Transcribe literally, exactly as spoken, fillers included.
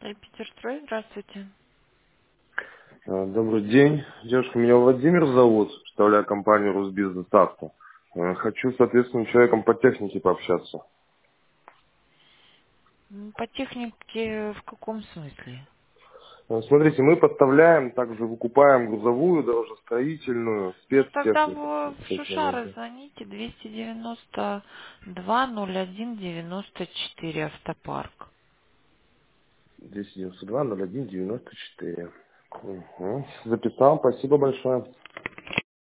Питерстрой, здравствуйте. Э, Добрый день. Девушка, меня Владимир зовут, представляю компанию Русбизнес Авто. Э, Хочу, соответственно, с человеком по технике пообщаться. М, По технике в каком смысле? Э, Смотрите, мы поставляем, также выкупаем грузовую, дорожестроительную, Ну, тогда спецтехнику. вы Вот в такие Шушары моменты. звоните двести девяносто два ноль один девяносто четыре автопарк. двести девяносто два ноль один девяносто четыре. Угу. Записал, спасибо большое.